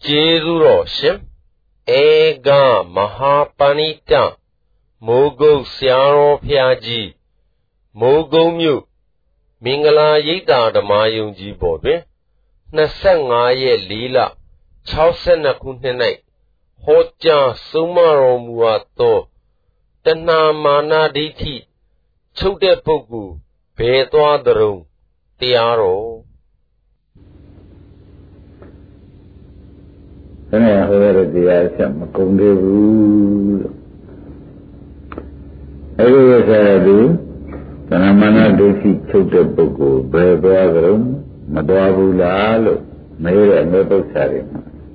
Jezuro Shim Ega Mahapanita Mogo Siaro Piaji Mogo Mu Mingala Yita Damayunji Bobe Nasangaye Lila Chausena Kuntenai Hoja Sumaro Muato Tana Mana Diti Chude Pogu Bedwa Darum Tiaro Sana hore dia sama kunderu. Ayo saya Tana mana desi chude pogu bedwa darum madwa bula lo mere meto sare.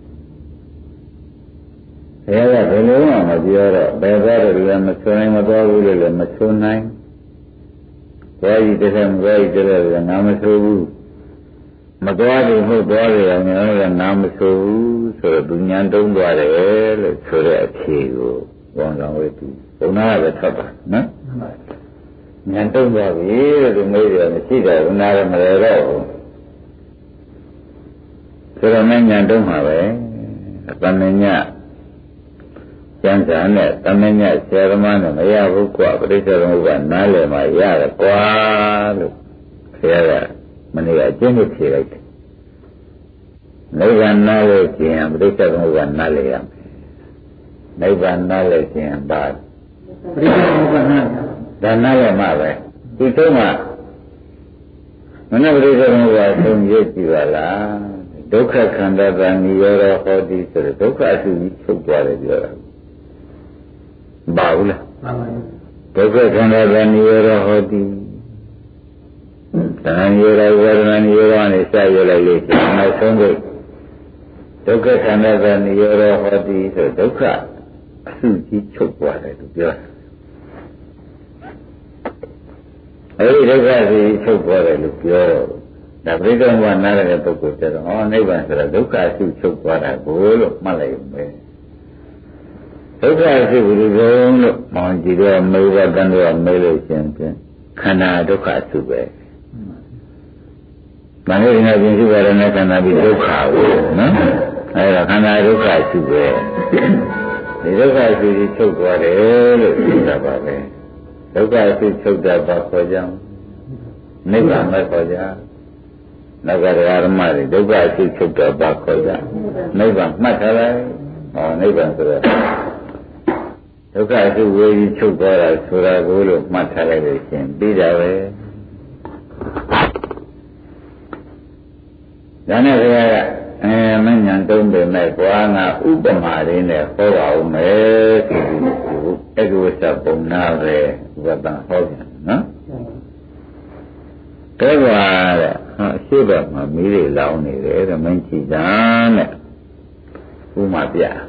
Saya belum amajiara bedwa dalam macam madwa bula le macam nai. Wai desam wai jelas nama suhu. Madwa itu yang nama suhu. Surat dunia itu ada surat ciu. Orang itu. Orang ada apa? Nah. Nyantung bahagia itu mereka mesti dah benar mereka. Surat mana nyantung apa? Tanahnya. Yang sana tanahnya siapa mana? Maya buka periksa bukan nale maya kuat. Siapa? Mana jenis siapa? Naiban nale siapa? Periksa bukan nale yang. Naiban nale siapa? Periksa bukan nale. Dan nale mana? Itu mah. Mana periksa bukan sumber jiwala. Dukha khanda dan niyara hodi sere. Dukha asyik cukup dia. Baula. Dukha khanda dan niyara hodi. Dan niyara warna niyara ni saya lagi. Mana sumber. Dukha khanda dan niyara hodi sere. Dukha asyik cukup dia. Ini dukha asyik cukup dia. Dah berita mana lagi tu kita orang ni bahasa duka asyik cukup ada bulu malai me. Duka asyik bulu manjira mewah dan mewah melu macam kana duka asyik be. Mana ni nak jenis barang kana bi duka bu, nah? Ayah kana duka asyik be. Ni duka asyik cukup ada kita apa? Duka asyik cukup dapat kajang. Ni ramai kajang. Negara ramai, juga asyik cukup bakoja. Naiban, macam naiban sudah. Juga asyik wajib cukup surah bulu macam lagi sih. Bila Jangan saya menyantum benar kuana upamari ni kau me itu sebab nare bukan hobi, nah? Keluar. Sebab mami lau ni le, menci jangan, rumah dia.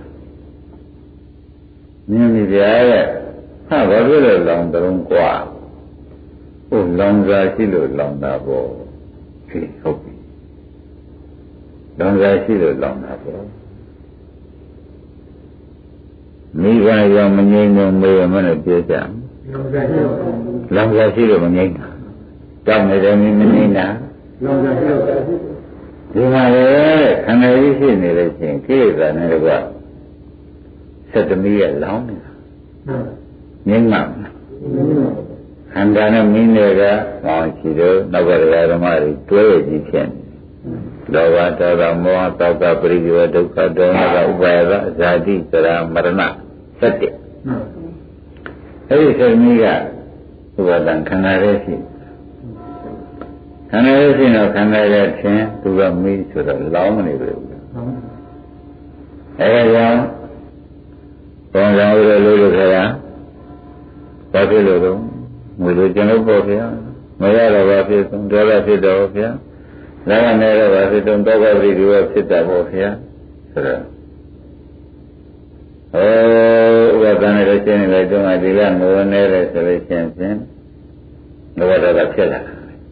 Ni dia, baru le lau terung kuat. Lau zasi le lau nabo, hobi. Lau zasi le lau nabo. Ni kan yang menyinggung mana biasa. Lau zasi le menyinggung. Kau ni dah menyinggung. Di mana kerana ini ni lepas kita ni lepas sedemikian lama ni, memang. Anda ni minera orang kira negara ramai dua jikan. Lawan dalam muat atau peristiwa duka doa upaya jadi kerana merana setiap. Jadi sedemikian bukan kerana resi. Karena itu nak karena dia juga mesti sudah lama ni berlaku. Yang orang lalu saya, tapi lalu mula jangan boleh. Mula lalu itu, dua itu dah. Lalu ni lalu itu, dua itu dah boleh. Sudah. Bukan ada ni lagi tu adilah, mula ni ada selection. Mula ada celah.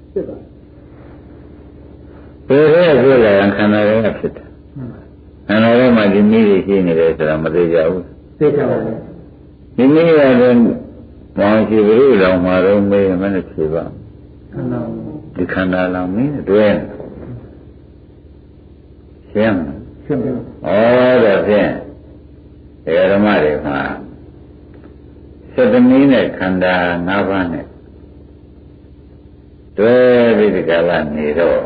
Perlu juga yang kanan yang kita. Kanan macam ni ni selama dia jauh. Ini ada orang ciburu lau maru mana ciba. Di kanan lau ni dua. Siang တော့ဖြင့်ဓမ္မတွေမှာသတ္တမီနဲ့ခန္ဓာ၅ပါးနဲ့တွဲပြီးဒီကလာနေတော့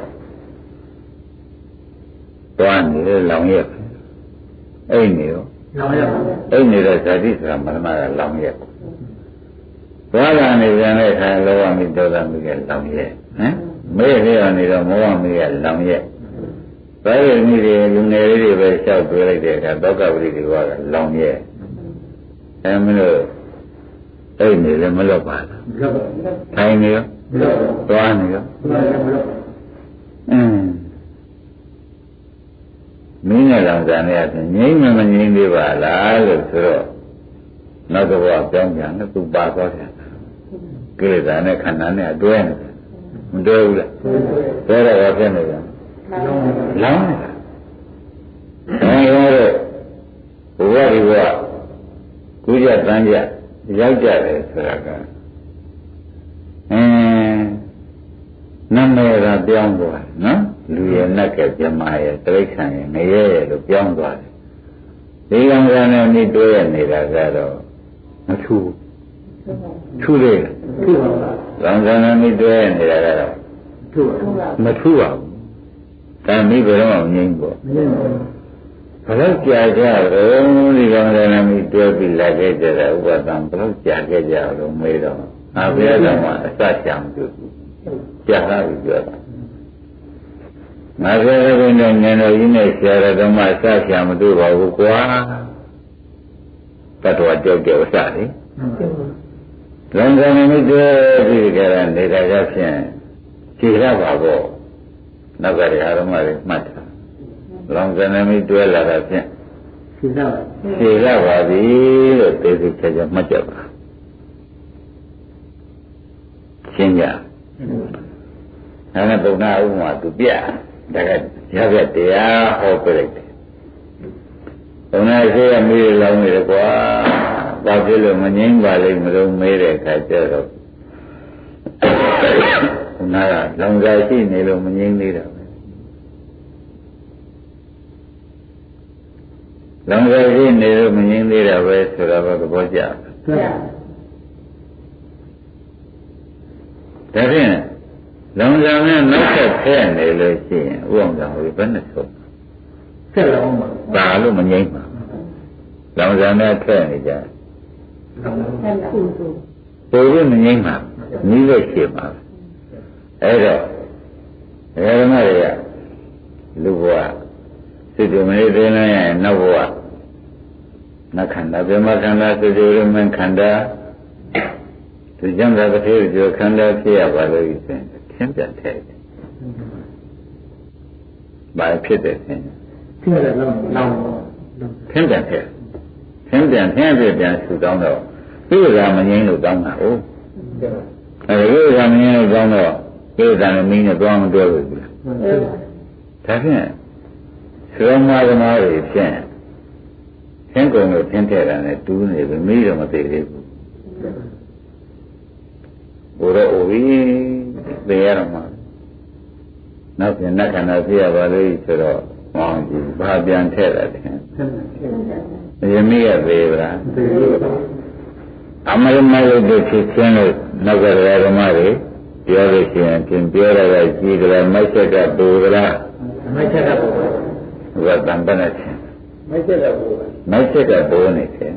တွားနေလောင်ရက်အိမ်နေရောအိမ်နေတဲ့ဇာတိဆိုတာမသမကလောင်ရက်သွားလာနေကြတဲ့အခါလောဘမိဒေါသမိကလောင်ရက်ဟမ်မေ့လျော့နေတော့မောဟမိကလောင်ရက်ဘာလို့မိတွေလူငယ်လေးတွေပဲလျှောက်တွေ့လိုက်တဲ့အခါတောကပရိဒီဝါကလောင်ရက်မလို့အိမ်နေလည်းမလွတ်ပါဘူးထိုင်နေရောသွားနေရောမင်းနဲ့လောင်စာနဲ့အပြင်ငြိမ်းမငြိမ်းသေးပါလားလို့ဆိုတော့နောက်တစ်ဘဝပြောင်းပြန်တော့သူပါသွားတယ်ကိလေသာနဲ့ခန္ဓာနဲ့အတွဲနေတယ်မတွဲဘူးလားတွဲတော့ဖြစ်နေတယ်လောင်းနေတာအဲဒါဘုရားဒီဘဝကုကြတန်းကြရောက်ကြတယ်ဆိုတာကနာမည်ကပြောင်းသွားတယ်နော်လူရဲ့နတ်ကပြမရဲ့တိရစ္ဆာန်ရဲ့ငရဲရဲ့လို့ပြောင်းသွားတယ်ဒီကံကံနဲ့မိတွဲရနေတာကတော့မထူးထူးလေထူးပါဘူးကံကံနဲ့မိတွဲရနေတာကတော့ထူးမထူးပါဘူးဒါမိဘယ်တော့မှငြိမ်းပေါ့ဘယ်တော့ကြာကြတော့ဒီကံကံနဲ့မိတွဲပြီးလာခဲ့ကြတာဥပဒံဘယ်တော့ကြာခဲ့ကြတော့မေးတော့ဘုရားတော်မှာအစချံပြုကြာလာပြီပြောတာငါပြောတဲ့ဉာဏ်တော်ကြီးနဲ့ဆရာတော်မှအစချံမတွေ့ပါဘူးကွာတတော်ကြောက်ကြောက်စတယ်လောကနဲ့မိတဲ့ဒီကရနေတာကဖြင့်ခြေရပါပေါ့နောက်ကရဓမ္မတွေမှတ်တာလောကနဲ့မိတွဲလာတာဖြင့်ခြေရပါပြီလို့သိသိချာချာမှတ်ကြပါရှင်းကြဒါနဲ့ဘုရားဥပမာသူပြဒါကရပြတရားဟောပြလိုက်တယ်ဘုရားရှိရမေးလောင်းနေတယ်ကွာဘာဖြစ်လို့မငြိမ်းပါလိမ့်မလို့မေးတဲ့အခါကျတော့ဘုရားကလောင်စာရှိနေလို့မငြိမ်းသေးတာပဲလောင်စာရှိနေလို့မငြိမ်းသေးတာပဲဆိုတာကသဘောကျဒါဖြင့်လောင်စာနဲ့နောက်ဆက်ဖဲ့နေလို့ရှိရင်ဥအောင်ဆောင်ဘယ်နဲ့ဆုံးဆက်လောင်းပါလို့မငြိမ်းပါလောင်စာနဲ့ဖဲ့နေကြပိုလို့မငြိမ်းပါနီးလို့ရှိပါအဲ့တော့ဓမ္မတွေကလူဘဝစိတ်တွေမနေသေးနိုင်ရင်နောက်ဘဝနတ်ခန္ဓာဗြဟ္မခန္ဓာသုဇေရမခန္ဓာသူကျမ်းစာတစ်သေးကျော်ခန္ဓာဖြစ်ရပါလို့ဆိုရင်သင်ပြတ်ထဲတယ်။ဘာဖြစ်တယ်သင်ဖြစ်တယ်လောသင်ပြတ်ထဲသင်ပြန်ဆူတောင်းတော့ဒီကမငြိမ်းလို့တောင်းတာဟုတ်အဲဒီကမငြိမ်းလို့တောင်းတော့ဒီကလည်းမင်းနဲ့သွားမတွဲဘူးလားဒါဖြင့်သောမသမားတွေဖြင့်သင်ကုန်လို့သင်ထဲတာနဲ့တူးနေပြီမိတော့မသိသေးဘူးဘုရားအိုပြီးသိရတော့မှာနောက်ပြန်နတ်ခန္ဓာပြရပါလို့ဆိုတော့မောင်ကြီးဘာပြန်ထဲတာလဲယမိရသေးဗလားအမရမလို့ဖြစ်ချင်းလို့နောက်ကဓမ္မတွေပြောလို့ရှိရင်ပြင်ပြောရတာကြီးကြလားမိုက်ချက်ကပူကြလားမိုက်ချက်ကပူဘုရားတန်တဲ့ချင်းမိုက်ချက်ကပူနေတယ်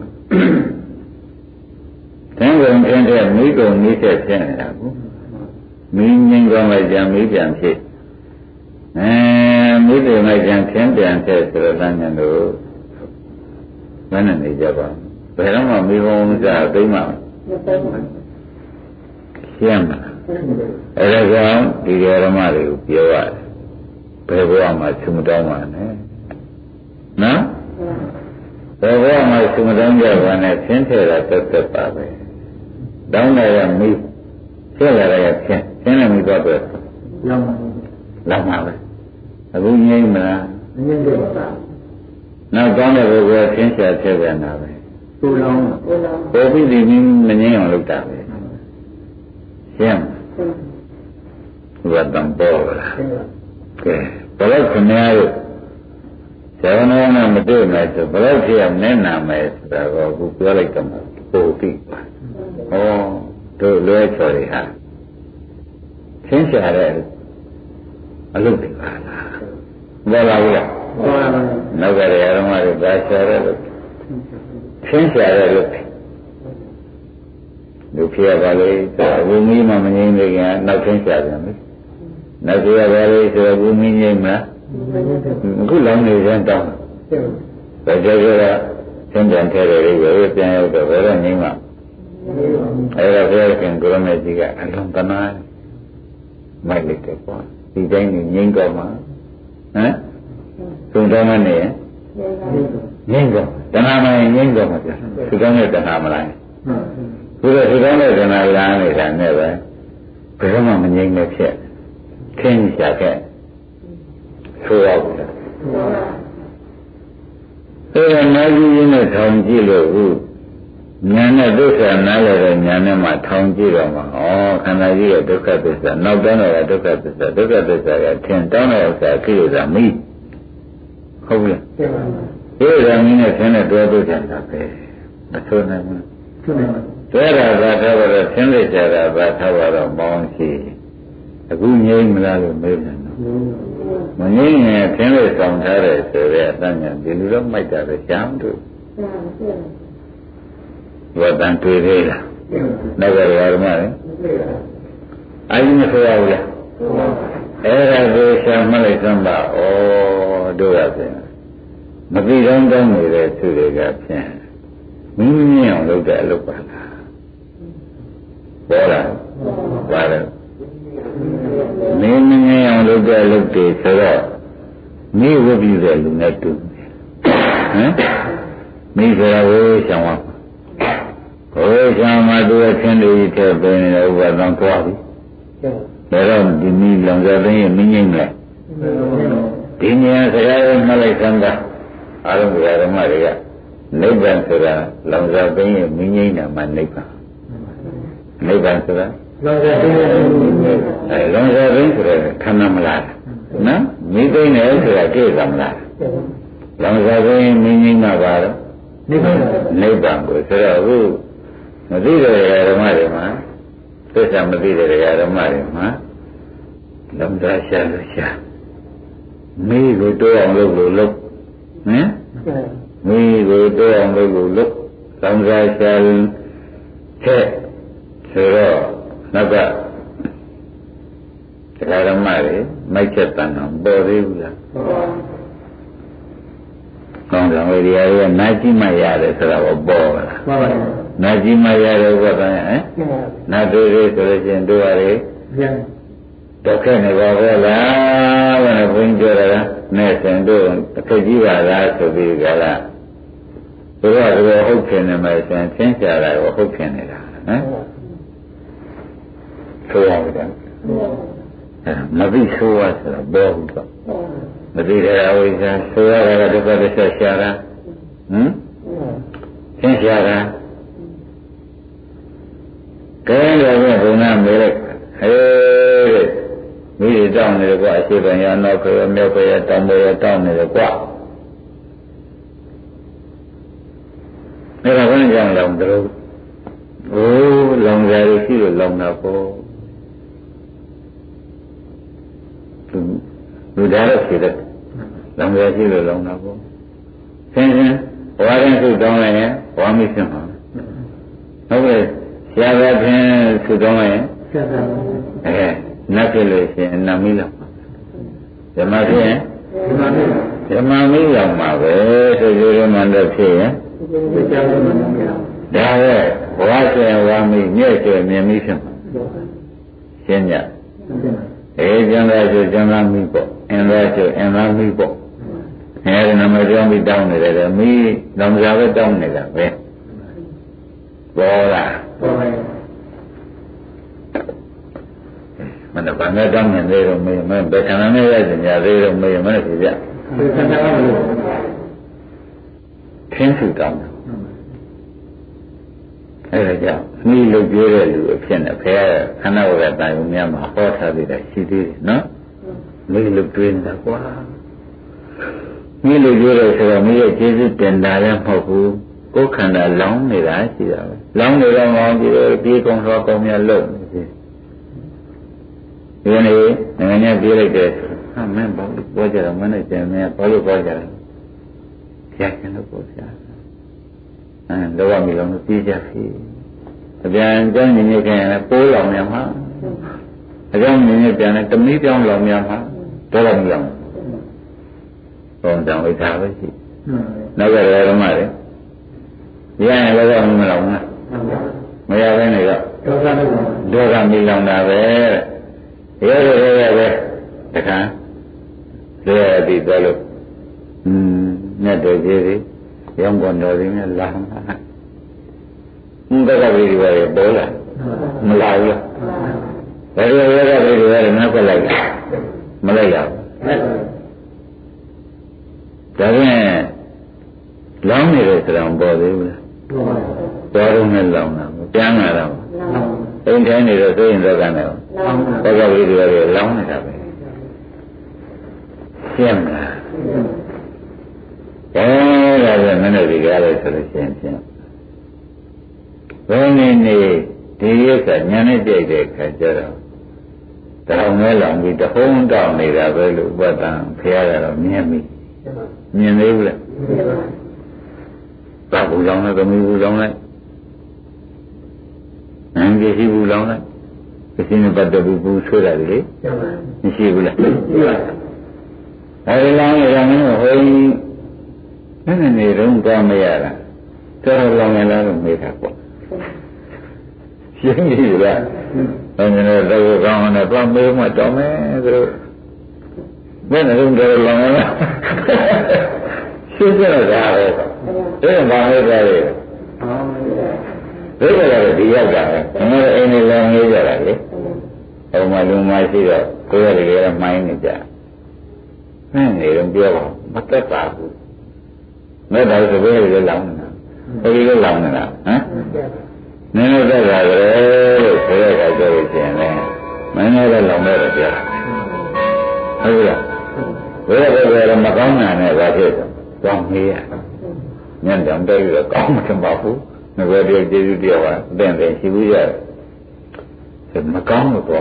သင်္ကုံထင်းတဲ့မိကုံမိဆက်ဖြစ်နေတာကိုမင်းငင်းကောင်းလိုက်ကြမိပြန်ဖြစ်မိတွေလိုက်ကြထင်းပြန်ဖြစ်ဆိုတော့တန်းညာတို့မနဲ့နေကြပါဘယ်တော့မှမိဘုံမစားသိမ့်မှာရှင်းမှာအဲဒါကြောင့်ဒီဓမ္မတွေကိုပြောရတယ်ဘယ်ဘဝမှာသုမတောင်းပါနဲ့နော်ဘယ်ဘဝမှာသုမတောင်းကြပါနဲ့သင်ထဲတာသက်ပါပဲတောင်းတယ်ကမိဖြစ်လာတယ်ကဖြစ်သင်လည်းမိသွားပဲလောက်ပါပဲအခုငြိမ်းမလားငြိမ်းတယ်ပါနောက်တောင်းတဲ့ပုဂ္ဂိုလ်သင်ချာဖြစ်ပြန်တာပဲသူ့လုံးပေါ်ပြီးဒီမငြိမ်းအောင်လုပ်တာပဲရှင်းဘုရားတန်ပေါ်လားကဲဘယ်လိုခင်ဗျားတို့ဆဝနာနာမတွေ့မယ်ဆိုဘယ်တော့ဖြစ်အောင်နည်းနာမယ်ဆိုတာကိုအခုပြောလိုက်တော့ပို့သိပါဟောတို့လွဲချော်တွေဟာသင်္ချာတဲ့အလုပ်တွေပါလားဘောလာဘူးလားနောက်ကရေအရုံးတွေပါရှာတဲ့လို့သင်္ချာတဲ့လို့ဒုက္ခရပါလေဝိမီးမှမငြိမ်းသေးခင်နောက်သင်္ချာပြန်ပြီနောက်ကြရပါလေဆိုတော့ဝိမီးငြိမ်းမလားအခုလောင်းနေပြန်တောင်းဘယ်ကြောကသင်္ကြန်ထဲတွေပဲပြန်ရောက်တော့ဘယ်တော့ငြိမ်းမှာအဲ့ဒါဘုရားရှင်ကိုရမေကြီးကအလုံးတနာမိုက်လိုက်တယ်ပေါ့ဒီတိုင်းငြိမ်းတော့မှာဟမ်သုံးတော်မနေငြိမ်းတော့တဏှာမငြိမ်းတော့မှာပြသူတော်နဲ့တဏှာမလားသူတော်နဲ့တဏှာလာနေတာနဲ့ပဲဘယ်တော့မှမငြိမ်းနဲ့ဖြစ်ခင်းကြခဲ့ဆိုရဘူးလားအဲ့ဒါနာကြည့်ရင်းနဲ့ထောင်ကြည့်လို့ဉာဏ်နဲ့ဒုက္ခနားရတဲ့ဉာဏ်နဲ့မှထောင်ကြည့်တော့မှဩခန္ဓာကြီးရဲ့ဒုက္ခသစ္စာနောက်တန်းတော့ဒုက္ခသစ္စာကထင်တောင်းတဲ့ဥစ္စာကိလေသာမိဟုတ်ပြီကိလေသာမိနဲ့ဆင်းတဲ့တွဲတွေ့ကြတာပဲမဆိုနိုင်ဘူးတွဲတာသာထားတော့ဆင်းလိုက်ကြတာသာထားတော့မောင်းရှိအခုငြိမ်းမလားလို့မေးတယ်နော်မငြိမ်းရင်ဆင်းလိုက်ဆောင်ထားတယ်ဆိုတဲ့အတန်းညာဒီလိုတော့မိုက်တာပဲရှားတို့ဝတ္တန်တွေ့သေးလားနောက်ကဓမ္မလေအာယုမဆိုရဘူးလားအဲ့ဒါကိုရှာမှလိုက်သမ်းပါဩတို့ရပြန်မပြီးတော့တောင်းနေတဲ့သူတွေကဖြင့်မိမိအောင်လုပ်တဲ့အလုပ်ပါလားပေါ်လားပါတယ်မိမိအောင်လုပ်တဲ့အလုပ်တွေဆိုတော့မိဝတ်ပြီးတဲ့လူနဲ့တူဟမ်မိဆိုတာဝေးဆောင်ပါဘုရားမှာသူအချင်းတွေထည့်ပေးနေတဲ့ဥပဒံသွားပြီဒါတော့ဒီမိလောင်စားသိရင်မင်းငိမ့်လိုက်ဒီဉာဏ်စကားကိုမှတ်လိုက်သမ်းတာအာရုံဓမ္မတွေကနိဗ္ဗာန်ဆိုတာလောင်စားသိရင်မင်းငိမ့်တာမှနိဗ္ဗာန်ဆိုတာလောင်စားသိရင်လောင်စားသိဆိုတာခန္ဓာမလားနော်မိသိနေဆိုတာကိစ္စမလားလောင်စားသိရင်မင်းငိမ့်မှာပါတော့နိဗ္ဗာန်ကိုဆိုတော့အခုမသိတဲ့ဓမ္မတွေမှာသစ္စာမသိတဲ့ဓမ္မတွေမှာလုံသားရှာလို့ရှာမိကိုတိုးအောင်လုပ်လို့လုပ်ဟမ်မိကိုတိုးအောင်လုပ်လို့လုပ်လုံသားရှာတဲ့ဆိုတော့နောက်ကဓမ္မတွေမိုက်ချက်တန်အောင်ပေါ်သေးဘူးလားကောင်းတယ်ဝိရိယရဲ့နာကြည့်မှရတယ်ဆိုတာကိုပေါ်လာမှန်ပါဘူးနာကြည့်မှရတဲ့ဥပဒံဟမ်နာတွေ့ရဆိုလို့ရှိရင်တို့ရတယ်တော့ခဲ့နေပါဘောလားဘယ်ဘုန်းကြီးပြောတာနဲ့ဆင်တို့အခက်ကြီးပါလားဆိုပြီးကြလားတို့ကဟုတ်ခင်နေမှဆင်သင်ချတာကိုဟုတ်ခင်နေတာဟမ်ဆိုရတယ်မသိဆိုရဆိုတာဘောဘူးတော့မသိတဲ့အဝိဇ္ဇာဆိုရတာကဒုက္ခသစ္စာရှာတာဟမ်သင်ရှာတာကဲတော့ဘုရားမေးလိုက်ဟေးမိတွေတောင်းနေတယ်ကွာအရှိပန်ရနောက်ခေမြောက်ခေတောင်းပေါ်ရတောင်းနေတယ်ကွာအဲ့ဒါဘယ်ကြောင့်လောင်တယ်ဟိုးလောင်ကြရရှိလို့လောင်တာပေါ့လူသားတော့ဖြစ်တယ်လောင်ကြရှိလို့လောင်တာပေါ့ဆင်းဘဝရင်စုတောင်းလိုက်ရင်ဘဝမိဖြစ်မှာဟုတ်ကဲ့ဆရာကဖြင့်သူတောင်းလိုက်ရင်နတ်ဖြစ်လို့ရှိရင်နတ်မိလောက်ဓမ္မဖြစ်ရင်ဓမ္မမိလောက်မှာပဲဆိုကြရမှန်တော့ဖြစ်ရင်ဒါပဲဘဝရှင်ဝါမိမြဲ့ကျမြင်မိဖြစ်မှာရှင်းညကျန်သားဆိုကျန်သားမိပေါ့အင်းသားဆိုအင်းသားမိပေါ့အဲဒီနမကြောင့်ပြီးတောင်းနေတယ်မိလောင်စာပဲတောင်းနေတာပဲပေါ်လားမနဘာနဲ့တောင်းနေသေးတော့မေးမဘယ်ခန္ဓာနဲ့ရတဲ့ညာသေးတော့မေးမနဲ့ပြပြခင်းစုတောင်းအဲဒါကြောင့်မိလူပြည့်တဲ့လူအဖြစ်နဲ့ခဲခန္ဓာဝကတိုင်ဦးများမှာဟောထားသေးတယ်ရှိသေးတယ်နော်မိလူတွင်းတာကွာမိလူကျိုးတယ်ဆိုတော့မိရဲ့ကျေးဇူးတင်တာလည်းမဟုတ်ဘူးကိုယ်ခန္ဓာလောင်းနေတာရှိတာပဲလောင်းနေတော့မောင်းကြည့်တော့ပြေးကုန်တော့ကောင်းများလို့ဒီနေ့နိုင်ငံပြေးလိုက်တယ်ဟာမင်းဘာလို့ပြောကြတော့မနဲ့ကျန်နေဘာလို့ပြောကြလဲဖျက်ခြင်းလို့ပြောကြလောကမီလုံးကိုပြေးကြပြီအပြန်ကြောင်းညင်ညင်ခင်လည်းပိုးလောင်များမှာအကြောင်းညင်ညင်ပြန်လည်းတမီးပြောင်းလောင်များမှာဒေါ်မီလောင်ဘုံတောင်ဝိသပဲရှိနောက်ကလည်းဓမ္မလေရရင်လည်းမလောင်ဘူးမရဘဲနေတော့ဒေါကမီလောင်တာပဲရဲပဲတခါလွယ်ပြီးသွားလို့မြတ်တော်ကြီးတွေရောင်းကုန်တော်တွေနဲ့လာမှာဘက်ကလေးတွေပဲပေါ်လာမလာဘူးဘယ်လိုဘက်ကလေးတွေပဲနောက်ကလိုက်တာမလိုက်ရဘူးဒါဖြင့်လောင်းနေတယ်ဆိုတော့ပေါ်သေးဘူးလားပေါ်တော့နဲ့လောင်းတာပြန်လာတော့အိမ်ထိုင်နေတော့သိရင်တော့ကနေဘက်ကလေးတွေပဲလောင်းနေတာပဲရှင်းမလားဒါဆိုမင်းတို့ဒီကားလို့ဆိုလို့ရှင်းရှင်းဘယ်နည်းနေဒီရုပ်ကညာနဲ့ကြိုက်တဲ့ခါကျတော့တောင်မဲလောင်ပြီးတဟုံးတောင်နေတာပဲလို့ဥပဒံဖះရတော့မြင်ပြီမြင်သေးဘူးလားသာဘူးလောင်လိုက်သမီးဘူးလောင်လိုက်အင်းကြည့်ဘူးလောင်လိုက်အစင်းနဲ့ပတ်သက်ဘူးဆွဲတာလေမရှိဘူးလားအဲဒီလောင်ရတာမျိုးဟိုနေတော့သွားမရတာတော်လောင်ရလားလို့မေးတာပေါ့ရှင်းပြီလားဘယ်နဲ့တော့ကောင်းတယ်သွားမေးမှတော်မယ်သူတို့ဘယ်နဲ့တော့လောင်ရလားရှင်းကြတာပဲအဲ့ဒါမှလည်းကြားရတယ်ဒီကလည်းဒီရောက်တာပဲအမေအိမ်နဲ့လောင်နေကြတာလေဟိုမှာလူမရှိတော့ကိုယ်ရည်မှိုင်းနေကြနေတော့ပြောပါမတက်ပါဘူးမဲ့ဒါဆိုဘယ်လိုလောင်နေတာဘယ်လိုလောင်နေတာဟမ်နည်းနည်းသက်သာကြတယ်လို့ဆိုရတာပြောလို့ရှိရင်လည်းမင်းလည်းလောင်တယ်ပြောတာဟုတ်လားဘယ်လိုမကောင်းတာနဲ့ဘာဖြစ်တော့ကောင်းမေးရညံ့တယ်ပြီးတော့ကောင်းမှမပါဘူးငါတို့ကျေးဇူးတရားပါအတဲ့တဲ့ရှိဘူးရတယ်မကောင်းလို့တော့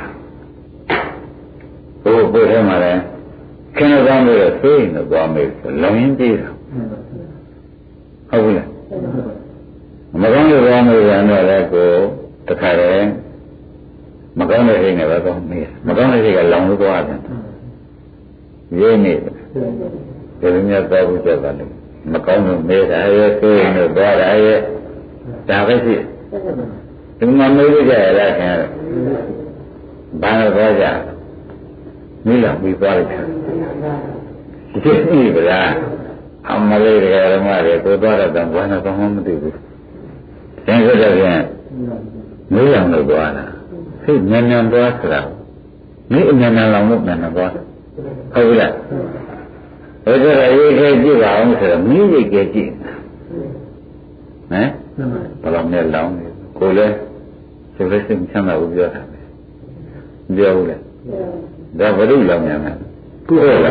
ဘိုးထဲမှာလည်းခင်းကောင်းလို့သိရင်တော့သွားမေးလောင်ရင်းပြေးတာဟုတ်ဘူးလားမကောင်းလို့သွားမေးတယ်တော့လည်းကိုတခါတည်းမကောင်းတဲ့စိတ်နဲ့ပဲကောင်းမေးမကောင်းတဲ့စိတ်ကလောင်လို့သွားတယ်ရင်းနေတယ်ဒီလိုမျိုးသွားဘူးကြတယ်မကောင်းလို့မေးတာရဲ့သိရင်တော့သွားတာရဲ့ဒါပဲရှိဒီမှာမေးကြရတာခင်ဘာလို့သွားကြမိလာပြီးသွားလိုက်ဒီပြီဗျာအမလေးတွေကဓမ္မတွေကိုသွားတော့ဘာနဲ့တော့မသိဘူးသင်္ကြန်ပြန်မေးရအောင်လို့သွားတာစိတ်မြန်မြန်သွားဆိုတာမိအမြန်မြန်လောင်လို့မြန်မြန်သွားဟုတ်လားဘယ်လိုရေးခဲကြည့်ပါအောင်ဆိုတော့မိရိတ်ကြည့်ဟမ်ဘယ်လိုနဲ့လောင်ကိုလည်းဆိုလို့စိတ်ချမ်းသာဘူးပြောတာပဲပြောဘူးလေဒါဘုရုလောင်မြန်မြန်ကုသိုလ်လောင်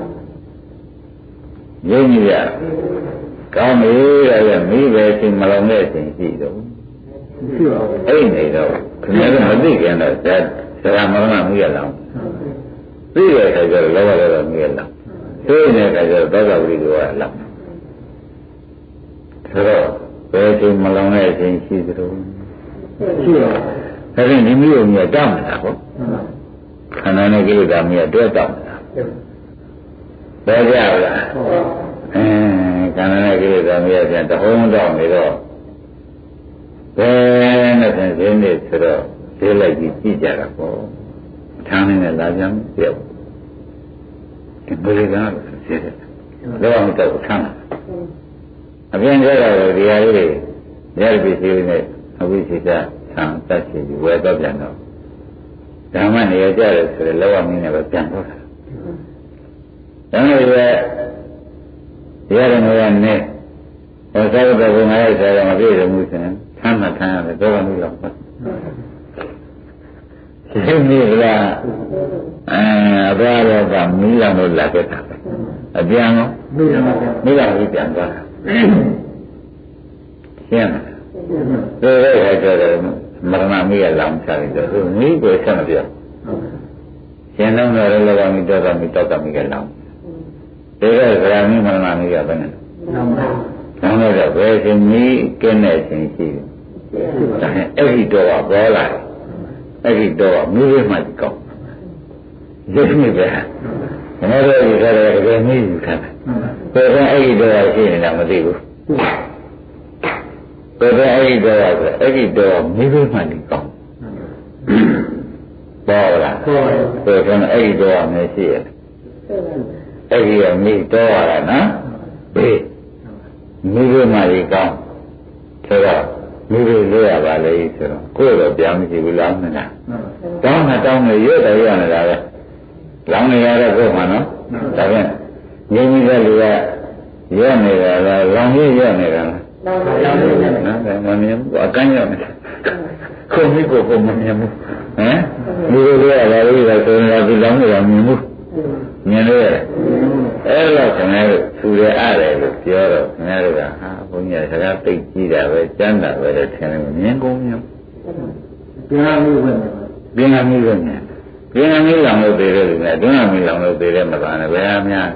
ရင်းကြီးရကောင်းပြီတဲ့မိပဲရှင်မလောင်တဲ့အချိန်ရှိတော့ရှိပါဘူးအဲ့နေတော့ခင်ဗျားတို့မသိခင်တော့ဆရာမရဏမိရလောင်သိရတဲ့အခါကျတော့လောဘလည်းမိရလောင်သိတဲ့အခါကျတော့သောတာပတိကလောင်ဆိုတော့ဘယ်ချိန်မလောင်တဲ့အချိန်ရှိသလိုရှိပါဘူးဒါဖြင့်ဒီမိကိုမြတ်တောင်းတာပေါ့ခန္ဓာနဲ့ကိလေသာမြတ်တွဲတောင်းတာပြောကြလားခန္ဓာနဲ့ကိလေသာမြတ်ပြန်တဟုံးတောင်းနေတော့ဘယ်နဲ့ဖြင့်ဒီနေ့ဆိုတော့သိလိုက်ပြီးကြည့်ကြတာပေါ့ထမ်းနေလာကြမ်းပြောဒီဘယ်လိုလဲဆိုတယ်တော့မတော့ထမ်းအပြင်ကျတော့ဒီဟာလေးတွေရဲပစ္စည်းနဲ့အဝိသေသဆံတတ်ရှိပြီးဝယ်တော့ပြန်တော့ဓမ္မနေရကြတယ်ဆိုတော့လောကမင်းနဲ့ပဲပြန်တော့တာဒါနဲ့ပဲရတယ်ငါကနေဟောသာတော့ဘုံငါရဲ့ဆရာမပြည့်စုံဘူးဆိုရင်ထမ်းမှထမ်းရတယ်တော့မလို့တော့ရှင်းပြီလားအဘရောကမီးလောင်လို့လာခဲ့တာပဲအပြန်ရောမိဘကြီးပြန်သွားတာရှင်းလားဒီလိုပဲကြတယ်မရဏမိကလောင်ချလိုက်တော့သူမိကိုဆက်မပြောရှင်းတော့လည်းလောကမိတောကမိတောကမိကလောင်ဒီကဗရာမိမရဏမိကဘယ်နဲ့လောင်တော့ဘယ်ရှင်ကြီးကင်းတဲ့ရှင်ရှိတယ်အဲ့ဒီတော့ပေါ်လာအဲ့ဒီတော့မိဘမှကောင်းရုပ်မိပဲဘယ်လိုယူထားတယ်ဘယ်နည်းယူထားတယ်ဘယ်ကအဲ့ဒီတော့ရှိနေတာမသိဘူးဘယ်ကအဲ့ဒီတော့ဆိုအဲ့ဒီတော့မိဘမှန်ကောင်းပေါ်လာဘယ်ကအဲ့ဒီတော့မရှိရအဲ့ဒီကမိတော့ရတာနော်ဘေးမိဘမှန်ကောင်းဆိုတော့မိဘလို့ရပါလေဆိုတော့ကိုယ်တော့ပြောင်းမရှိဘူးလောင်းနေတာတောင်းတာတောင်းနေရွတ်တယ်ရနေတာပဲလောင်းနေရတဲ့ကိုယ်မှနော်ဒါပြန်ငြိမ်းကြီးတဲ့လူကရွတ်နေတာလားလောင်းကြီးရွတ်နေတာလားလောင်းကြီးနော်မမြင်ဘူးအကန့်ရောက်နေတာခုံကြီးကိုမမြင်ဘူးဟမ်လူတွေရလာလို့ဆိုရင်ဒီလောင်းနေတာမြင်ဘူးမြင်လို့ရတယ်အဲ့တော့ခင်ဗျားတို့သူရရတယ်လို့ပြောတော့ခင်ဗျားတို့ကဟာဘုန်းကြီးကစကားသိကြည့်တာပဲကျမ်းတာပဲလို့ထင်တယ်မြင်ကုန်မြင်ပြန်လာမှုပဲပြန်လာမှုပဲမြင်ပြန်လာမှုလောင်လို့သေးတယ်လူကပြန်လာမှုလောင်လို့သေးတယ်မပါနဲ့ဘယ်အများ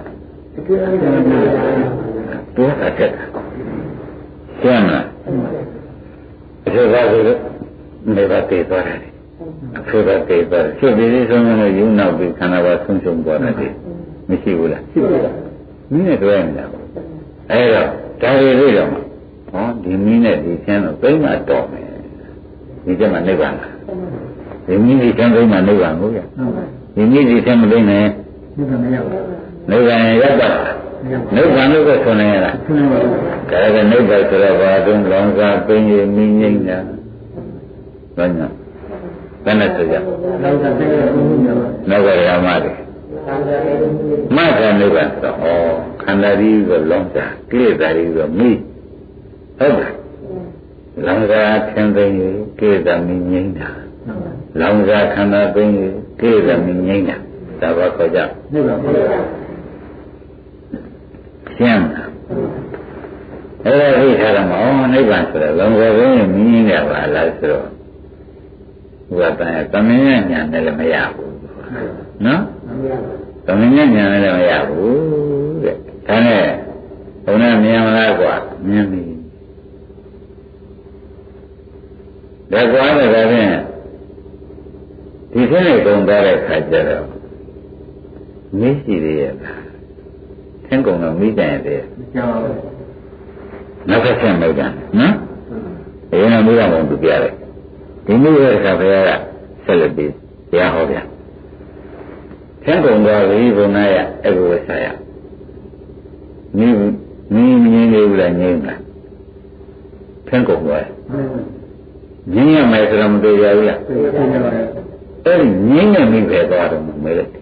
တူအပ်တယ်ကျမ်းလားဒီဘာလို့နေပါသေးသွားတယ်အဖေကတည်သွားတယ်သူဒီလိုဆုံးလို့ယူနောက်ပြီးခန္ဓာပါဆုံးရှုံးသွားတယ်မရှိဘူးလားရှိပါဘူးမင်းနဲ့တွေ့ရမှာအဲ့တော့ဒါတွေလေးတော့ဟောဒီမင်းနဲ့ဒီချမ်းတော့သိမှတော့မယ်ဒီကျမှနိဗ္ဗာန်လားဒီမင်းဒီချမ်းသိမှနိဗ္ဗာန်ကိုရဒီမင်းဒီချမ်းမသိနဲ့နိဗ္ဗာန်ရောက်ပါနိဗ္ဗာန်လို့ก็ဆိုနေရလားဒါကနိဗ္ဗာန်ဆိုတော့ဘာတုံးလောင်စားပင်းရင်းမြင်းငိမ့်တာဘာညာဘယ်နဲ့ဆိုကြနောက်ကရမတယ်မထာနိဗ္ဗာန်ဆိုတော့ခန္ဓာကြီးကိုလောင်စားကိလေသာတွေကိုမိဟုတ်လားလောင်စားထင်သိကိလေသာမြင်းငိမ့်တာလောင်စားခန္ဓာသိကိလေသာမြင်းငိမ့်တာဒါဘာခေါ်ကြနိဗ္ဗာန်ရှင်းအဲ့ဒါသိထားတယ်မဟုတ်နိဗ္ဗာန်ဆိုတော့လောင်စားသိမြင်းငိမ့်တယ်ပါလားဆိုတော့ဘုရားတန်ရဲ့သမင်းရဲ့ညာနဲ့လည်းမရဘူးနော်သမင်းရဲ့ညာနဲ့လည်းမရဘူးတဲ့ဒါနဲ့ဘုရားမြင်မလားကွာမြင်ပြီဒါကွာလည်းဒါဖြင့်ဒီထဲနဲ့ကုန်သွားတဲ့ခါကျတော့မီးရှိသေးရဲ့လားသင်ကုန်တော့မီးကြင်သေးရဲ့နောက်ကဆက်မိတ်တာနော်အရင်ကမီးတော်ဘုံပြရတယ်ဒီနေ့ရတဲ့ဘုရားကဆက်လက်ပြီးတရားဟောဗျာသင်ကုန်သွားပြီဘုရားရအဘဝဆရာမင်းမြင်နေဘူးလားငြိမ်းလားသင်ကုန်သွားငြိမ်းရမယ်ဆိုတော့မတွေ့ရဘူးလားအဲ့ဒီငြိမ်းနေပြီပဲသွားတော့မယ်လေ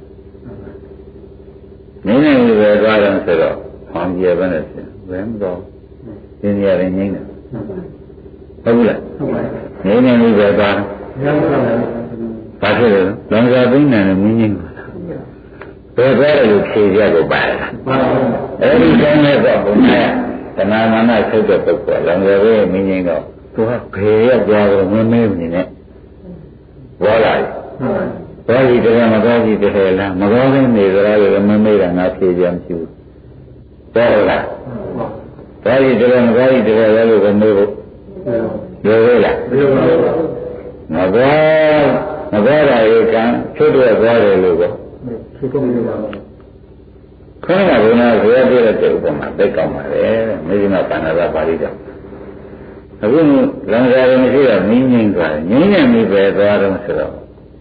ငြိမ်းနေပြီပဲသွားတော့ဆိုတော့ဟောင်းကြပဲနဲ့ဘယ်မှာတော့ဒီနေရာရင်းငြိမ်းတယ်ဟုတ်ဘူးလားငြိမ်းနေပြီပဲသွားဘာဖြစ်လဲလောင်စာသိနေတယ်မြင်းကြီးဘယ်သွားလို့ဖြေကြကိုပါလားအဲ့ဒီတိုင်းနဲ့တော့ဘုရားတဏှာမာနဆုတ်တဲ့ပုဂ္ဂိုလ်လောင်စာပဲမြင်းကြီးတော့သူကဘယ်ရောက်သွားလို့မမေးနေနဲ့ဘောလာဘောကြီးတယ်မကောင်းကြီးတယ်လားမကောင်းတဲ့နေကြတယ်မမေးတာငါဖြေကြမရှိဘူးဘောလာဘောကြီးတယ်မကောင်းကြီးတယ်လည်းလို့မေးဖို့ပြောရလားမဘောတာရေကံချွတ်တော့သွားတယ်လို့ကောချွတ်ကုန်ပါဘူးခဏကဘုရားဇေယျပြည့်တဲ့ဥပမာသိကောင်းပါလေမေဇိမပါဏာသာပါဠိတော်အခုလမ်းစာရင်မရှိတော့ငြင်းငြင်းသွားတယ်ငြင်းငြင်းပြီးပဲသွားတော့ဆိုတော့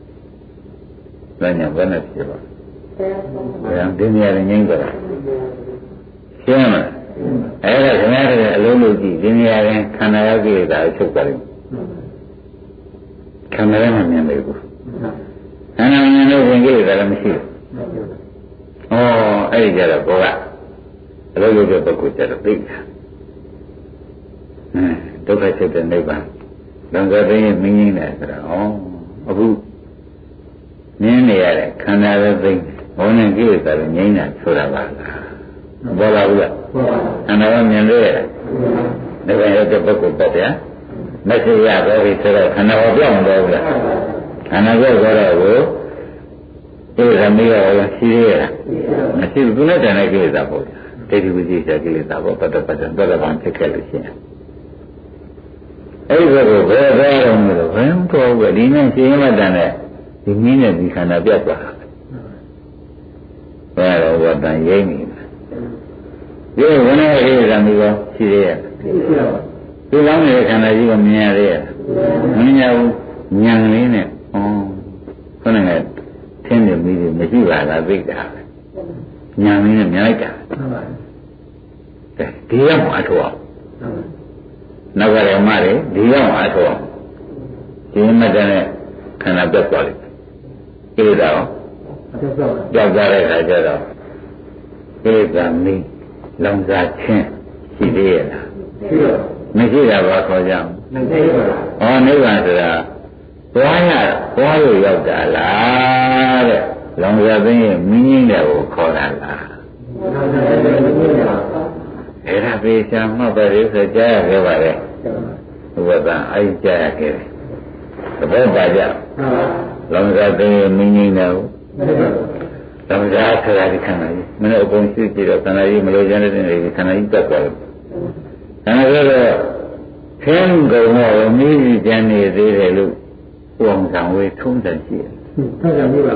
လည်းညဘယ်နဲ့ဖြစ်ပါဘယ်အောင်ဒီနေရာငြင်းသွားရှင်းမလားအဲ့ဒါခင်ဗျားတို့အလုံးလို့ကြည့်ဒီနေရာရင်ခန္ဓာရောက်ကြည့်တာချုပ်သွားတယ်ခန္ဓာလည်းမမြင်သေးဘူးခန္ဓာမြင်လို့ဝင်ကြည့်တာလည်းမရှိဘူးဩအဲ့ဒီကြတော့ဘောကအလုံးလို့တဲ့ပုဂ္ဂိုလ်ကြတော့သိတာဒုက္ခချုပ်တဲ့နိဗ္ဗာန်လောကသိရင်မင်းကြီးတယ်ဆိုတော့အခုမြင်နေရတဲ့ခန္ဓာပဲသိဘုံနဲ့ကိလေသာလည်းငြိမ်းတာဆိုတာပါလားဘောလာဘူးလားခန္ဓာရောမြင်လို့ရတယ်နိဗ္ဗာန်ရောက်တဲ့ပုဂ္ဂိုလ်ပေါ့ဗျာမရှိရတော့ပြီဆိုတော့ခန္ဓာရောပြောင်းတော့ဘူးလားခန္ဓာပြောက်တော့ကိုဒီရမေးရောရှိရတာမရှိဘူးသူနဲ့တန်တဲ့ကိလေသာပေါ့ဗျာဒိဋ္ဌိဝိသေကိလေသာပေါ့ပတ္တပတ္တသောတပန်ဖြစ်ခဲ့လို့ရှိရင်အဲ့ဒီဘက်ကိုဘယ်တော့မှလို့ဘယ်တော့ဘူးဒီနဲ့ရှင်းမှတန်တဲ့ဒီနည်းနဲ့ဒီခန္ဓာပြတ်သွားတာဘယ်တော့ဝတ္တန်ရိမ့်နေဒီဝိနည်းရေးရမီရောရှိရရဲ့ဒီလောင်းနေတဲ့ခန္ဓာကြီးကိုမြင်ရရဲ့မမြင်ဘူးဉာဏ်လေးနဲ့ခုနကထင်းနေမိတယ်မရှိပါလားသိတာဉာဏ်လေးနဲ့မြင်လိုက်တာဒီရောက်အထောက်နောက်ကရမတွေဒီရောက်အထောက်ဒီမတန်တဲ့ခန္ဓာပြတ်သွားလိမ့်ကိလေသာရောကြောက်ကြတဲ့အခါကျတော့ကိလေသာမင်းလောင်စားခြင်းရှိသေးရဲ့လားမရှိတာဘာခေါ်ကြမရှိပါဘူးနိဗ္ဗာန်ဆိုတာသွားရသွားလို့ရောက်တာလားတဲ့လောင်စားသိရင်မင်းကြီးတဲ့ကိုခေါ်တာလားအဲ့ဒါပေချာမှတ်ပါလေဆိုကြားရခဲ့ပါလေဘုရားအဲ့ကြားရခဲ့တယ်သဘောပါကြလောင်စားသိရင်မင်းကြီးတဲ့ကိုလောင်စားဆိုတာဒီခန္ဓာကြီးမင်းတို့အကုန်ရှိကြည့်တော့ခန္ဓာကြီးမလို့ရတဲ့နေခန္ဓာကြီးတက်သွားတယ်ခန္ဓာကတော့ခင်းကုန်တော့မိကြီးကျန်နေသေးတယ်လို့ပုံစံဝေးထုံးတယ်ရှိတယ်ထုံးတယ်ပြီပါ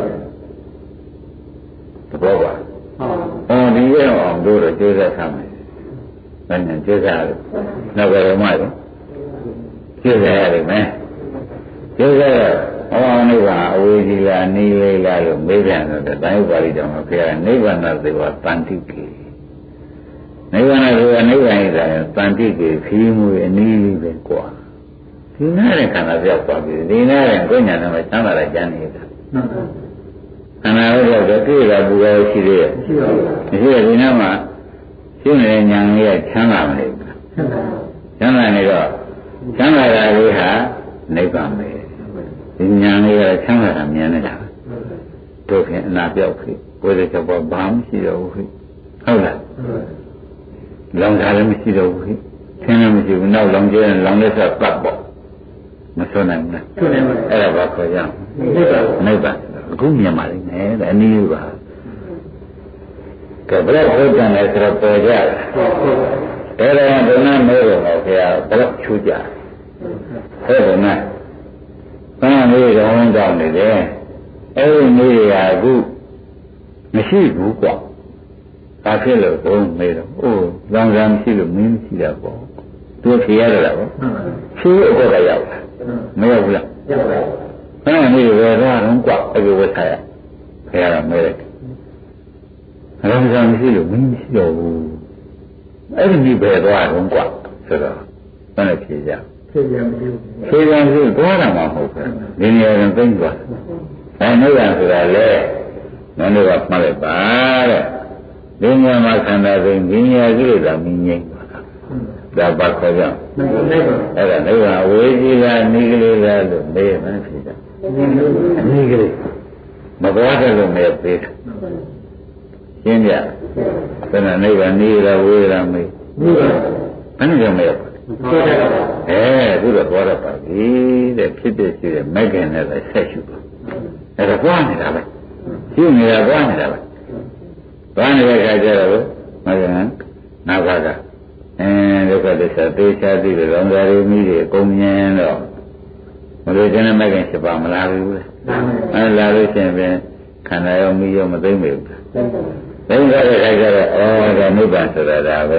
သဘောပါဒီရအောင်တို့တော့ကျေးဇူးထားမယ်။ဘယ်နဲ့ကျေးဇူးရလဲ။နောက်ကရမရောကျေးဇူးရတယ်မယ်။ကျေးဇူးရနိဗ္ဗာန်အဝေးကြီးလားနေလေးလားလို့မေးပြန်တော့တိုင်းဥပါလိတောင်မှာဘုရားနိဗ္ဗာန်သေဝတန်တိကေနိဗ္ဗာန်ဆိုတာနိဗ္ဗာန်ရဲ့တန်တိကေခီးမှုအနည်းလေးပဲกว่าဒီနားတဲ့ခန္ဓာပြောက်သွားပြီဒီနားတဲ့ကိုယ်ညာနဲ့ချမ်းသာတဲ့ဉာဏ်နေတာခန္ဓာရောတော့တွေ့တာဘူရောရှိသေးရဲ့ရှိပါဘူးမရှိတဲ့ဒီနားမှာရှင်းနေတဲ့ဉာဏ်လေးကချမ်းသာမလို့ချမ်းသာနေတော့ချမ်းသာတာလေးဟာနိဗ္ဗာန်ပဲဒီဉာဏ်လေးကချမ်းသာတာမြင်နေတာတို့ဖြင့်အနာပြောက်ဖြစ်ကိုယ်ရဲ့ချက်ပေါ်ဘာမှရှိတော့ဘူးဖြစ်ဟုတ်လားလောင်ထားလည်းမရှိတော့ဘူးဖြစ်သင်လည်းမရှိဘူးနောက်လောင်ကျဲလောင်လက်ဆက်ပတ်ပေါ့မဆွနိုင်ဘူးလားဆွနိုင်ပါဘူးအဲ့ဒါဘာခေါ်ရအောင်နိဗ္ဗာန်အခုမြင်ပါလိမ့်မယ်တဲ့အနည်းပါကဘယ်လိုဟုတ်တယ်ဆိုတော့ပေါ်ကြတယ်အဲ့ဒါကဘုရားမဲတော်ပါဗျာဘယ်လိုချူကြဟုတ်တယ်နော်ဘာမေးတော်ဝင်ကြောင်းနေတယ်အဲ့ဒီမေးရအခုမရှိဘူးကွာဘာဖြစ်လို့ဘုံမေးတော့အိုးလောင်စာမရှိလို့မင်းမရှိတာပေါ့သူဖြေရတယ်လားပေါ့ဖြေအတော့ရောက်တာမရောက်ဘူးလားရောက်ပါဘူးအဲ့ဒါမေးရတော့ကွာအဲ့ဒီဝတ်ထားရဖရတာမဲတယ်လောင်စာမရှိလို့မင်းမရှိတော့ဘူးအဲ့ဒီမိပဲသွားတော့ကွာဆိုတော့ဘယ်နဲ့ဖြေကြဖြေပြန်မရှိဘူးဖြေပြန်မရှိသွားတာမှမဟုတ်ဘူးဒီနေရာရင်သိမ့်သွားအဲ့နိဗ္ဗာန်ဆိုတာလေမင်းတို့ကမှတ်လိုက်ပါတဲ့ဒီညမှာခန္ဓာသိဉ္ဇာကိလေသာမြင်ငြိမ်းပါဒါပါခေါ်ကြအဲ့ဒါနိဗ္ဗာန်ဝေကြီးလားနိကလေးလားလို့မေးမှန်းဖြစ်တာနိကလေးမပေါ်တယ်လို့မေးပေးတယ်ရှင်းကြဘယ်နဲ့နိဗ္ဗာန်နိလားဝေလားမေးဘယ်နဲ့ကြောင့်မေးခုတော့ပေါ်ရပါပြီတဲ့ဖြစ်ဖြစ်ရှိတဲ့မဲ့ခင်နဲ့လည်းဆက်ရှုပါအဲ့ဒါပွားနေတာပဲရှင်းနေတာပွားနေတာပဲပွားနေတဲ့အခါကျတော့မကနာဘာကဒုက္ခသစ္စာသိချသိတယ်လောင်စာရင်းကြီးတွေအကုန်မြင်တော့မလို့ကျန်တဲ့မဲ့ခင်ဖြစ်ပါမလားဘူးအဲ့လာလို့ရှိရင်ခန္ဓာရောမိရောမသိမ့်ဘူးသိမ့်တဲ့အခါကျတော့ဒါနိဗ္ဗာန်ဆိုတာဒါပဲ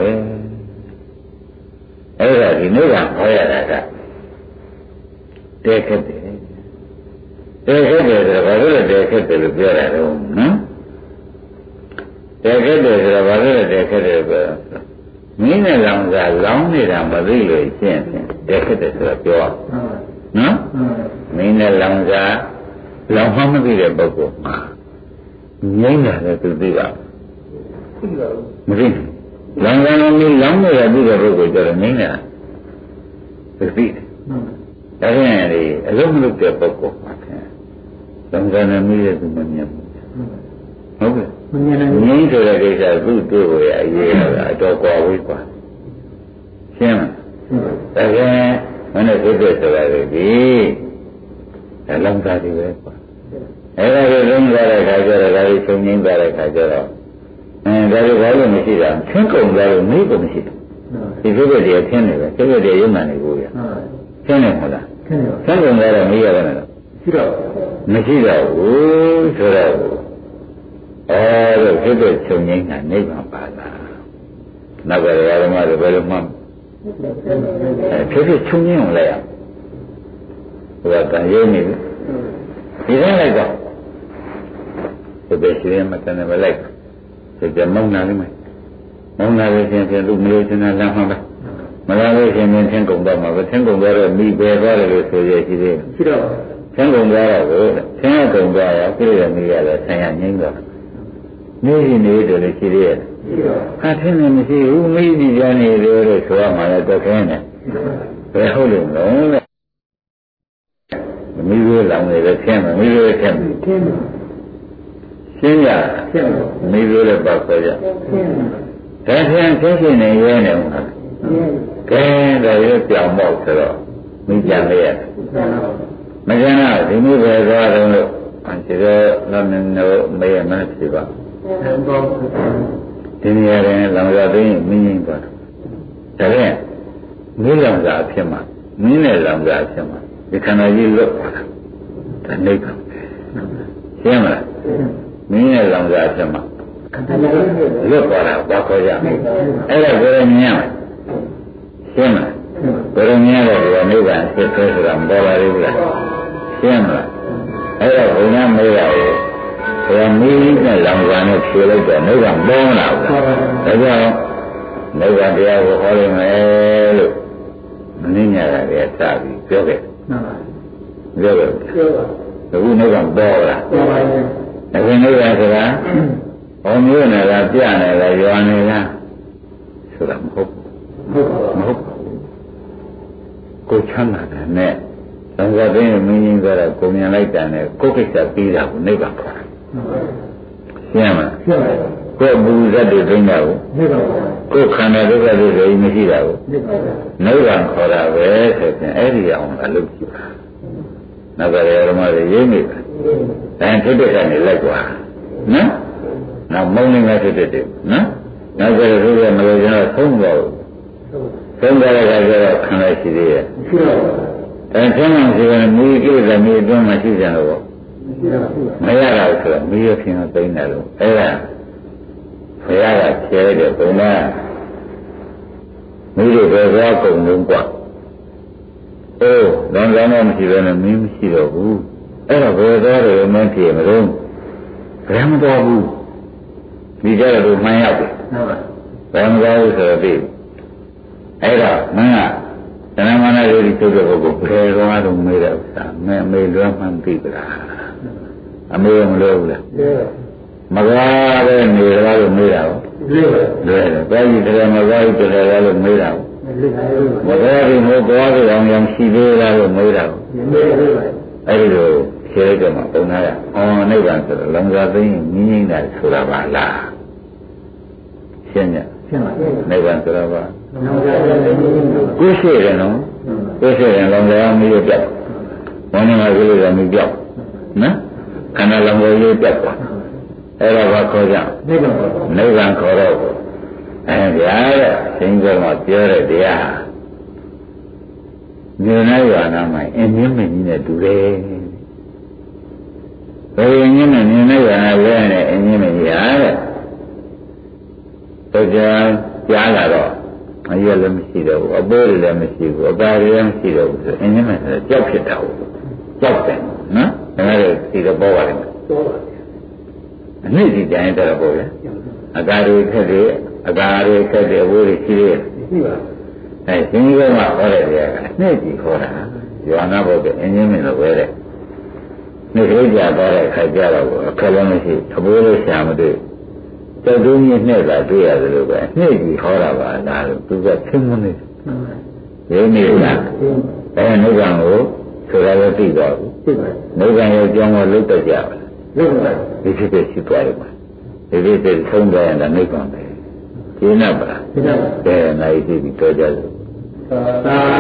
အဲ့ဒါဒီနိဗ္ဗာန်ဟောရတာကတဲခက်တယ်တဲခက်တယ်ဆိုတော့ဘာလို့လဲတဲခက်တယ်လို့ပြောတာတော့နော်တဲခက်တယ်ဆိုတော့ဘာလို့လဲတဲခက်တယ်ပြောမင်းနဲ့လောင်စာလောင်းနေတာမသိလို့ရှင်းတဲခက်တယ်ဆိုတော့ပြောနော်မင်းနဲ့လောင်စာလောင်မှမသိတဲ့ပုဂ္ဂိုလ်မှာငြိမ့်တာလည်းသူသိပါမသိဘူးလောင်စာလုံးကြီးလောင်းနေတာသိတဲ့ပုဂ္ဂိုလ်ကျတော့ငြိမ့်တာသိတယ်ဒါပြန်လေအလုံးမလုပ်တဲ့ပုဂ္ဂိုလ်မှာလောင်စာနဲ့မိတဲ့သူမမြင်ဘူးဟုတ်ကဲ့ငင်းဆိုတဲ့ကိစ္စသူ့တွေ့ကိုရအရေးအတော်ကွာဝေးกว่าရှင်းမလားဒါကမနဲ့သိတဲ့ဆိုတာလေဒီအလုံးသားတွေပဲကွာအဲ့ဒါကိုလုံးသွားတဲ့ခါကျတော့ဒါကြီးချုပ်ငင်းသွားတဲ့ခါကျတော့ဒါလိုဘာလို့မရှိတာသင်ကုန်သွားလို့မိကုန်မရှိဘူးဒီသိတဲ့တရားသင်နေပဲသိတဲ့တရားရုံမှန်နေကိုရသင်နေမလားသင်ကုန်သွားတော့မိရတယ်နော်မရှိတော့ဘူးဆိုတော့လို့သိတဲ့ချုပ်ငင်းတာနိဗ္ဗာန်ပါလားနောက်ကဓမ္မတွေဘယ်လိုမှဖြစ်ချုပ်ငင်းအောင်လိုက်ရဟိုကတန်ရုံနေပြီဒီတိုင်းလိုက်တော့ဒီပဲရှိရင်မတန်တယ်မလိုက်ဒီကြမောင်းလာလိမ့်မယ်မောင်းလာလို့ချင်းဖြင့်သူမလို့ချင်းလာမှာပဲမလာလို့ချင်းဖြင့်သင်ကုန်တော့မှာပဲသင်ကုန်တော့မိပဲသွားတယ်လို့ဆိုရရှိသေးတယ်ရှိတော့သင်ကုန်သွားတော့သင်ကုန်သွားရောပြည့်ရမိရတယ်ဆံရငိမ့်တော့နေနေတယ်လို့ရှိသေးတယ်ရှိတော့ဟာသင်လည်းမရှိဘူးမိဒီကြနေတယ်လို့ဆိုရမှာလည်းတော့ခင်းတယ်ဘယ်ဟုတ်လို့လုံးလဲမိသေးလောင်နေတယ်သင်မိသေးသင်ရှင်းရမိသေးလည်းပတ်ခေါ်ကြဒါဖြင့်သိရှိနေရဲနေမှာကဲဒါရွပြောင်းတော့ဆိုတော့မိကြလေးရမကျန်တော့ဒီမိပဲသွားတော့လို့ဒီတော့လည်းမင်းတို့မေးရမှဖြစ်ပါဒီနေရာရင်လောင်ရသိရင်မင်းရင်သွားဒါဖြင့်မိလောင်စာဖြစ်မှာမင်းနဲ့လောင်စာဖြစ်မှာဒီခန္ဓာကြီးလွတ်သွားတာဒါနိဗ္ဗာန်ရှင်းမလားမင်းရဲ့လောင်စာဖြစ်မှာလွတ်သွားတာဘာခေါ်ကြအဲ့ဒါကိုလည်းမြင်ရမယ်ရှင်းမလားဘယ်လိုမြင်ရလဲဒီနိဗ္ဗာန်ဖြစ်သေးဆိုတာမပေါ်လာဘူးလားရှင်းမလားအဲ့ဒါဘုရားမေးရတယ်ဘယ်မီးနဲ့လောင်စာနဲ့ဖြေလိုက်တော့နိဗ္ဗာန်ပေါ်လာဘူးဒါကြောင့်နိဗ္ဗာန်တရားကိုဟောရမယ်လို့မင်းညာရတယ်စပြီးပြောခဲ့ပြောခဲ့အခုနိဗ္ဗာန်ပေါ်လာအခုနိဗ္ဗာန်ဆိုတာဘုံမျိုးနဲ့ကပြနေလားရွာနေလားဆိုတာမဟုတ်ကိုချမ်းသာတယ်နဲ့သံဃာသိရင်မင်းကြီးဆိုတော့ကိုမြင်လိုက်တာနဲ့ကိုကိစ္စပြီးတာကိုနိဗ္ဗာန်ခေါ်တာရှင်းမလားကိုယ်ဘူဇတ်တွေသိနေတာကိုခန္ဓာဒုက္ခတွေလည်းမရှိတာကိုနိဗ္ဗာန်ခေါ်တာပဲဆိုရင်အဲ့ဒီအောင်အလုပ်ကြည့်ပါနောက်ကရေဓမ္မတွေရေးနေတယ်ဒါဖြစ်တဲ့ကနေလိုက်သွားနော်နောက်မုံနေမှဖြစ်တဲ့နော်နောက်ကရေတို့ကမလို့ကျွန်တော်သုံးတော့သုံးတဲ့အခါကျတော့ခံလိုက်ရှိသေးရဲ့ရှိတော့အဲဆင်းမှရှိတယ်မိကိစ္စမိအတွင်းမှာရှိကြတော့မရတာဆိုတော့မိရခင်တော့သိနေလို့အဲ့ဒါဘုရားကဖြဲတဲ့ဘုံကမိတို့ပဲသွားကုန်လုံးกว่าအိုးလောင်စာနဲ့မရှိဘဲနဲ့မင်းမရှိတော့ဘူးအဲ့တော့ဘယ်သွားတယ်မင်းဖြေမလို့ဘယ်မတော်ဘူးဒီကြတော့မှန်ရောက်တယ်ဘယ်မတော်ဘူးဆိုတော့သိအဲ့တော့မင်းကသဏ္ဍမာနလေးဒီထုတ်တဲ့ပုဂ္ဂိုလ်ဘယ်သွားတော့မေးတဲ့ဥစ္စာမင်းအမေလွမ်းမှန်းသိပလားအမေမလို့ဘူးလားမကားပဲနေလားလို့မေးတာဟုတ်လွယ်တယ်ဘာကြီးတယ်မကားကြီးတယ်လားလို့မေးတာမကားကြီးမကားကြီးအောင်យ៉ាងရှိသေးလားလို့မေးတာအဲ့ဒီလိုဖြေလိုက်တော့မှပုံနာရအော်နိဗ္ဗာန်ဆိုတော့လောင်စာသိရင်ငြင်းတာဆိုတာပါလားရှင်းညရှင်းပါနိဗ္ဗာန်ဆိုတာပါကိုယ်ရှိတယ်နော်ကိုယ်ရှိရင်လောင်စာမီးရပြောက်ဘောင်းမှာကလေးကမီးပြောက်နော်ခန္ဓာလောင်စာလေးပြောက်သွားအဲ့ဒါဘာခေါ်ကြနိဗ္ဗာန်ခေါ်တော့ဗျာတဲ့သင်္ကေတမှာပြောတဲ့တရားညနေရွာနာမှာအင်းမြင့်မင်းကြီးနဲ့တူတယ်ဘယ်ရင်းနဲ့ညနေရွာနာလဲနဲ့အင်းမြင့်မင်းကြီးဟာတဲ့တော့ကြားလာတော့အရက်လည်းမရှိတော့ဘူးအပိုးလည်းမရှိဘူးအပါလည်းမရှိတော့ဘူးဆိုအင်းမြင့်မင်းဆိုကြောက်ဖြစ်တာဟုတ်ကြောက်တယ်နော်ဒါလည်းဒီတော့ပေါ်ပါလိမ့်မယ်အနည်းစီတိုင်းတော့ပေါ်ရအကာတွေခက်တယ်အကာတွေခက်တယ်ဘိုးတွေရှိတယ်ရှိပါအဲရှင်ကြီးကဟောတဲ့တရားကနှစ်ကြီးခေါ်တာယောနာဘုရားအင်းကြီးမင်းလိုပဲတဲ့နေ့ကလေးကြာသွားတဲ့အခါကျတော့အခက်လည်းမရှိအဘိုးလေးရှာမတွေ့တောက်တူးကြီးနဲ့သာတွေ့ရတယ်လို့ပဲနှစ်ကြီးခေါ်တာပါလားလို့သူကသင်မနေဒီနေ့ကအဲနိဗ္ဗာန်ကိုဆိုတာလည်းသိတော့ဘူးနိဗ္ဗာန်ရဲ့အကြောင်းကိုလုပ်တတ်ကြပါလားလုပ်ပါဒီဖြစ်ဖြစ်ရှိသွားတယ်ပါဒီလိုစိတ်ဆုံးသွားရင်လည်းနိဗ္ဗာန်ပဲရှင်းတော့ပါလားရှင်းတော့ကဲနိုင်ပြီတော့ကြလို့သာ